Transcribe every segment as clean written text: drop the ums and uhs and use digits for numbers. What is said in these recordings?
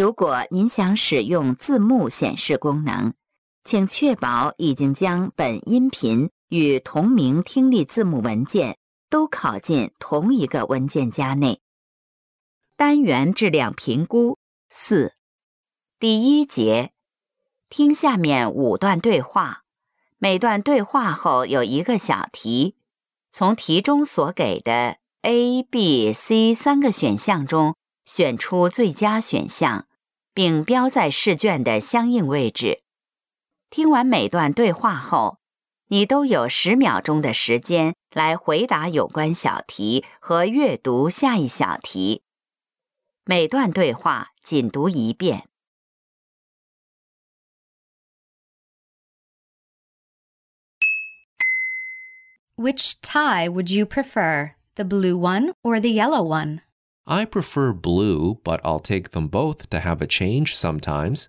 如果您想使用字幕显示功能，请确保已经将本音频与同名听力字幕文件都拷进同一个文件夹内。单元质量评估4。第一节，听下面5段对话，每段对话后有一个小题，从题中所给的 A、B、C 3个选项中选出最佳选项，并标在试卷的相应位置。听完每段对话后，你都有10秒钟的时间来回答有关小题和阅读下一小题。每段对话仅读一遍。 Which tie would you prefer, the blue one or the yellow one? I prefer blue, but I'll take them both to have a change sometimes.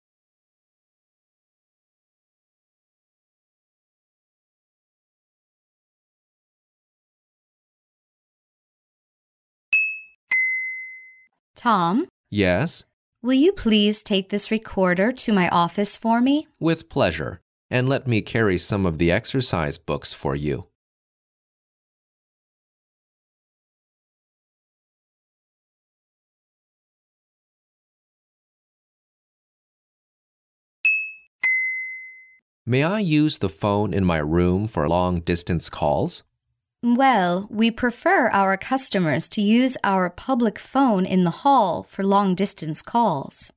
Tom, Yes, will you please take this recorder to my office for me? with pleasure. And let me carry some of the exercise books for you. May I use the phone in my room for long-distance calls? Well, we prefer our customers to use our public phone in the hall for long-distance calls.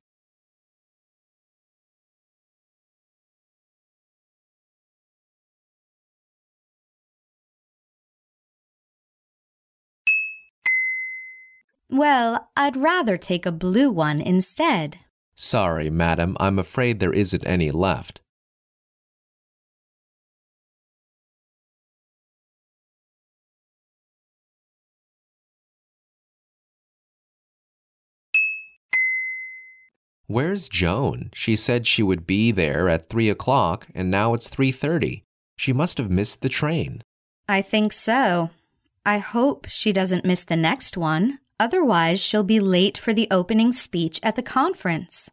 Well, I'd rather take a blue one instead. Sorry, madam, I'm afraid there isn't any left. Where's Joan? She said she would be there at 3 o'clock, and now it's 3:30. She must have missed the train. I think so. I hope she doesn't miss the next one. Otherwise, she'll be late for the opening speech at the conference.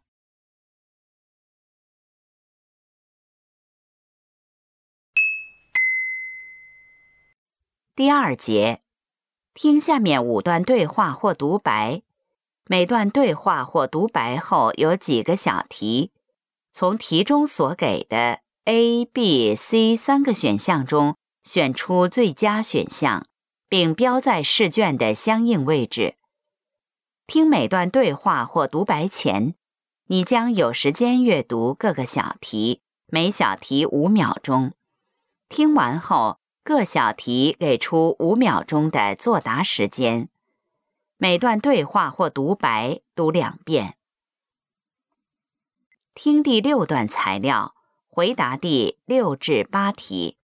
第二节，听下面5段对话或独白，每段对话或独白后有几个小题，从题中所给的 A、B、C 3个选项中选出最佳选项，并标在试卷的相应位置。听每段对话或独白前，你将有时间阅读各个小题，每小题5秒钟。听完后，各小题给出5秒钟的作答时间。每段对话或独白读2遍。听第6段材料，回答第6至8题。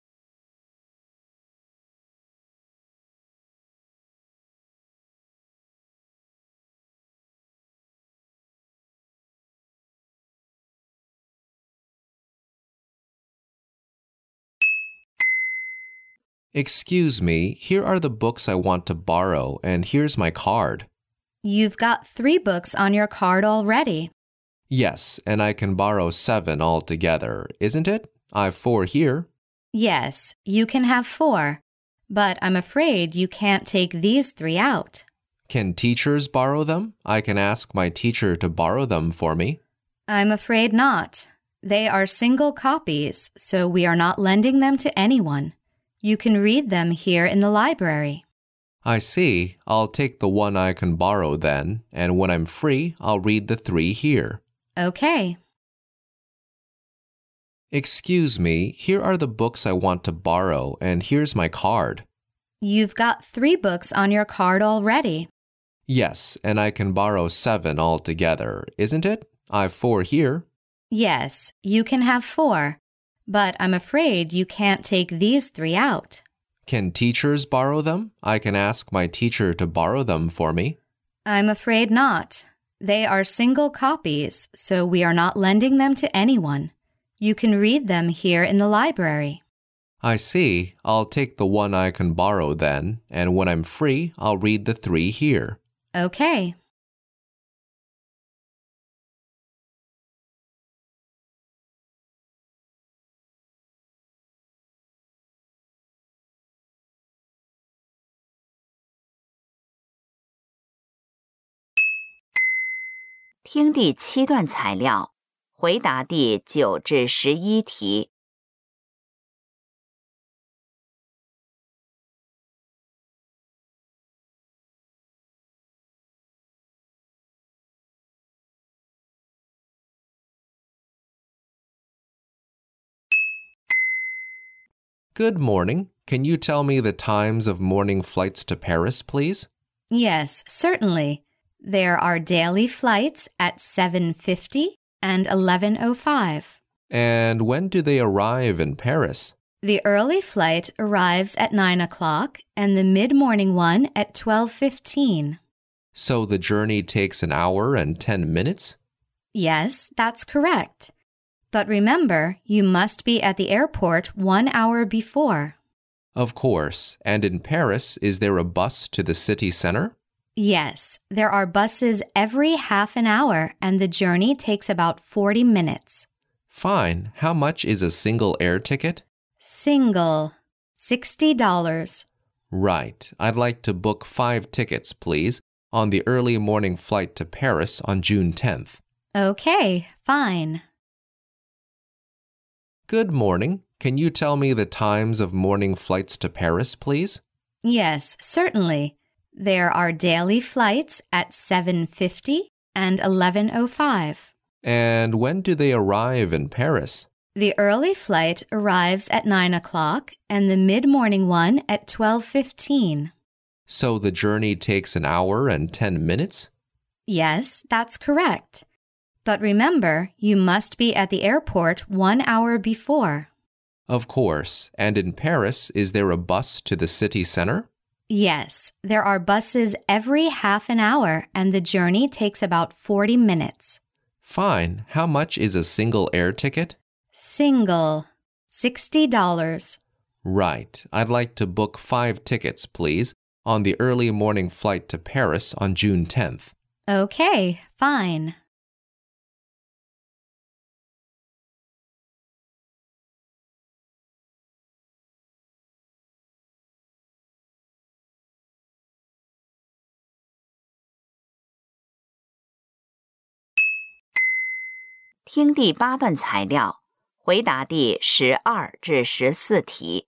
Excuse me, here are the books I want to borrow, and here's my card. You've got 3 books on your card already. Yes, and I can borrow 7 altogether, isn't it? I've 4 here. Yes, you can have 4, but I'm afraid you can't take these 3 out. Can teachers borrow them? I can ask my teacher to borrow them for me. I'm afraid not. They are single copies, so we are not lending them to anyone. You can read them here in the library. I see. I'll take the one I can borrow then, and when I'm free, I'll read the 3 here. Okay. Excuse me, here are the books I want to borrow, and here's my card. You've got 3 books on your card already. Yes, and I can borrow 7 altogether, isn't it? I've 4 here. Yes, you can have 4, but I'm afraid you can't take these 3 out. Can teachers borrow them? I can ask my teacher to borrow them for me. I'm afraid not. They are single copies, so we are not lending them to anyone. You can read them here in the library. I see. I'll take the one I can borrow then, and when I'm free, I'll read the 3 here. Okay. 听第7段材料，回答第9至11题。 Good morning. Can you tell me the times of morning flights to Paris, please? Yes, certainly. There are daily flights at 7:50 and 11:05. And when do they arrive in Paris? The early flight arrives at 9 o'clock and the mid-morning one at 12:15. So the journey takes an hour and 10 minutes? Yes, that's correct. But remember, you must be at the airport 1 hour before. Of course. And in Paris, is there a bus to the city center? Yes, there are buses every half an hour and the journey takes about 40 minutes. Fine. How much is a single air ticket? Single, $60. Right. I'd like to book 5 tickets, please, on the early morning flight to Paris on June 10th. Okay, fine. Good morning. Can you tell me the times of morning flights to Paris, please? Yes, certainly. There are daily flights at 7:50 and 11:05. And when do they arrive in Paris? The early flight arrives at 9 o'clock and the mid-morning one at 12:15. So the journey takes an hour and 10 minutes? Yes, that's correct. But remember, you must be at the airport 1 hour before. Of course. And in Paris, is there a bus to the city center? Yes, there are buses every half an hour and the journey takes about 40 minutes. Fine. How much is a single air ticket? Single, $60. Right. I'd like to book 5 tickets, please, on the early morning flight to Paris on June 10th. Okay, fine. 听第8段材料，回答第12至14题。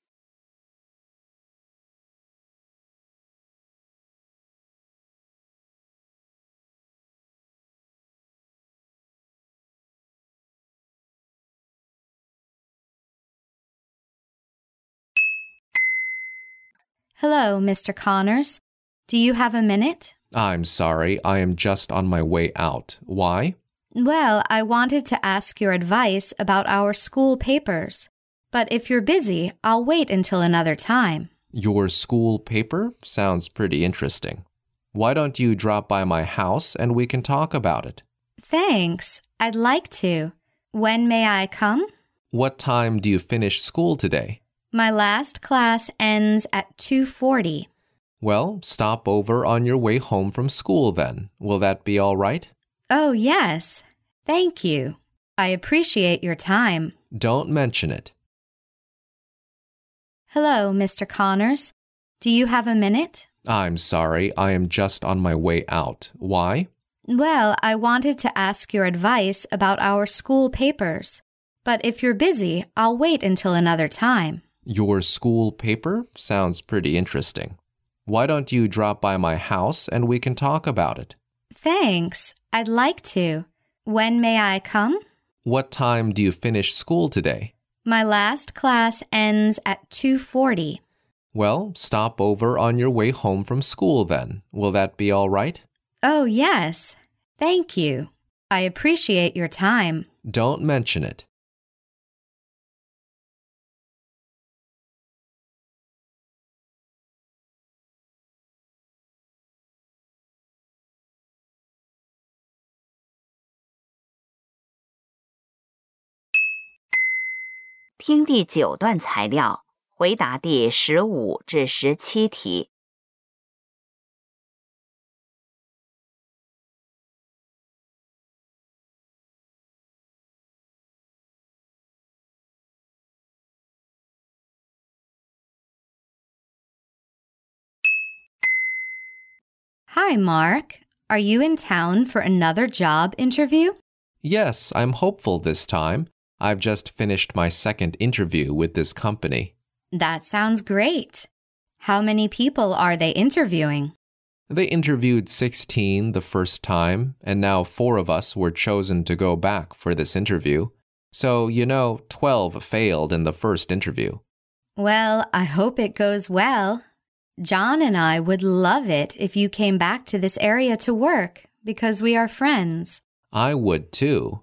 Hello, Mr. Connors. Do you have a minute? I'm sorry. I am just on my way out. Why? Well, I wanted to ask your advice about our school papers. But if you're busy, I'll wait until another time. Your school paper? Sounds pretty interesting. Why don't you drop by my house and we can talk about it? Thanks. I'd like to. When may I come? What time do you finish school today? My last class ends at 2:40. Well, stop over on your way home from school then. Will that be all right? Oh, yes. Thank you. I appreciate your time. Don't mention it. Hello, Mr. Connors. Do you have a minute? I'm sorry. I am just on my way out. Why? Well, I wanted to ask your advice about our school papers. But if you're busy, I'll wait until another time. Your school paper? Sounds pretty interesting. Why don't you drop by my house and we can talk about it? Thanks. I'd like to. When may I come? What time do you finish school today? My last class ends at 2:40. Well, stop over on your way home from school then. Will that be all right? Oh, yes. Thank you. I appreciate your time. Don't mention it. 听第9段材料，回答第15至17题。 Hi, Mark. Are you in town for another job interview? Yes, I'm hopeful this time. I've just finished my second interview with this company. That sounds great. How many people are they interviewing? They interviewed 16 the first time, and now 4 of us were chosen to go back for this interview. So, 12 failed in the first interview. Well, I hope it goes well. John and I would love it if you came back to this area to work because we are friends. I would too.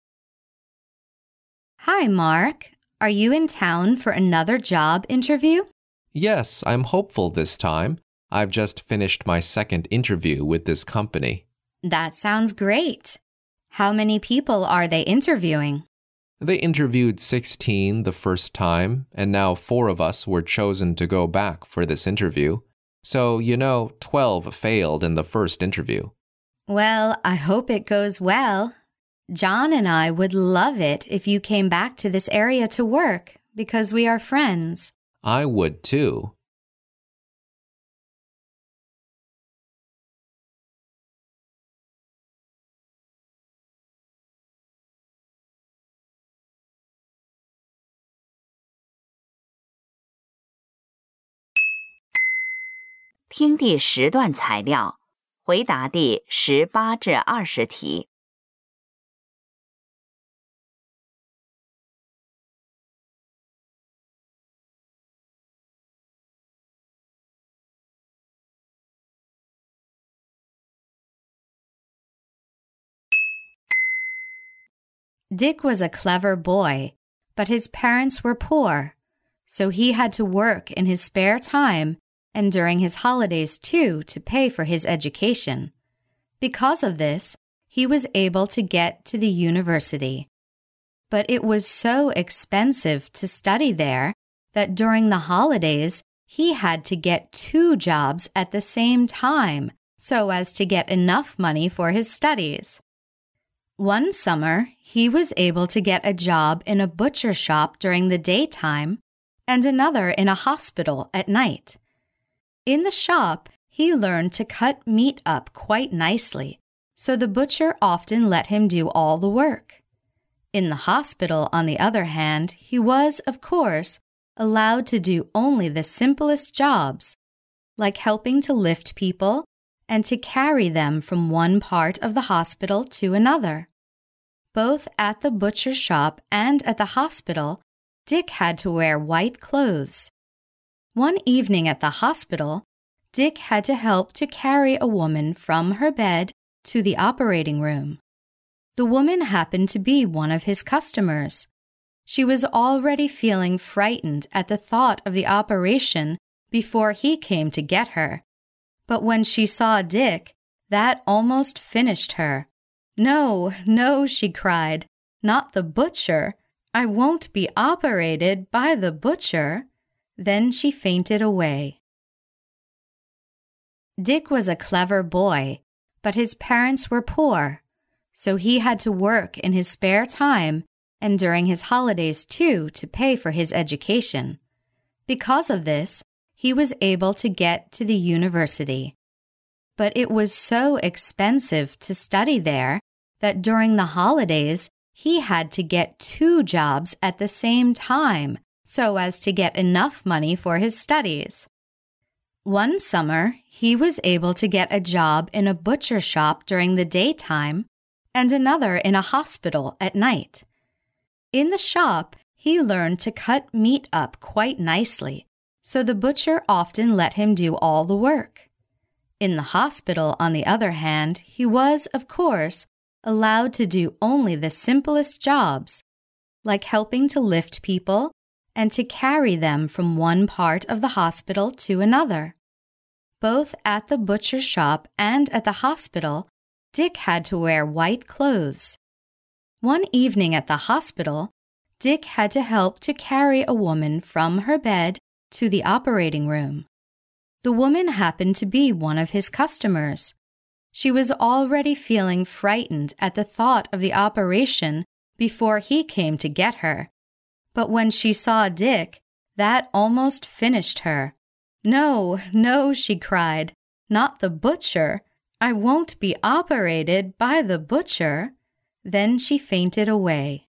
Hi, Mark. Are you in town for another job interview? Yes, I'm hopeful this time. I've just finished my second interview with this company. That sounds great. How many people are they interviewing? They interviewed 16 the first time, and now 4 of us were chosen to go back for this interview. So, 12 failed in the first interview. Well, I hope it goes well. John and I would love it if you came back to this area to work because we are friends. I would too. 听第10段材料，回答第18至20题。 Dick was a clever boy, but his parents were poor, so he had to work in his spare time and during his holidays too to pay for his education. Because of this, he was able to get to the university. But it was so expensive to study there that during the holidays, he had to get 2 jobs at the same time so as to get enough money for his studies. One summer, he was able to get a job in a butcher shop during the daytime and another in a hospital at night. In the shop, he learned to cut meat up quite nicely, so the butcher often let him do all the work. In the hospital, on the other hand, he was, of course, allowed to do only the simplest jobs, like helping to lift people and to carry them from one part of the hospital to another. Both at the butcher shop and at the hospital, Dick had to wear white clothes. One evening at the hospital, Dick had to help to carry a woman from her bed to the operating room. The woman happened to be one of his customers. She was already feeling frightened at the thought of the operation before he came to get her. But when she saw Dick, that almost finished her. "No, no," she cried, "not the butcher. I won't be operated by the butcher." Then she fainted away. Dick was a clever boy, but his parents were poor, so he had to work in his spare time and during his holidays too to pay for his education. Because of this, he was able to get to the university. But it was so expensive to study there that during the holidays, he had to get 2 jobs at the same time so as to get enough money for his studies. One summer, he was able to get a job in a butcher shop during the daytime and another in a hospital at night. In the shop, he learned to cut meat up quite nicely, so the butcher often let him do all the work. In the hospital, on the other hand, he was, of course, allowed to do only the simplest jobs, like helping to lift people and to carry them from one part of the hospital to another. Both at the butcher shop and at the hospital, Dick had to wear white clothes. One evening at the hospital, Dick had to help to carry a woman from her bed to the operating room. The woman happened to be one of his customers. She was already feeling frightened at the thought of the operation before he came to get her. But when she saw Dick, that almost finished her. "No, no," she cried, "not the butcher. I won't be operated by the butcher. Then she fainted away.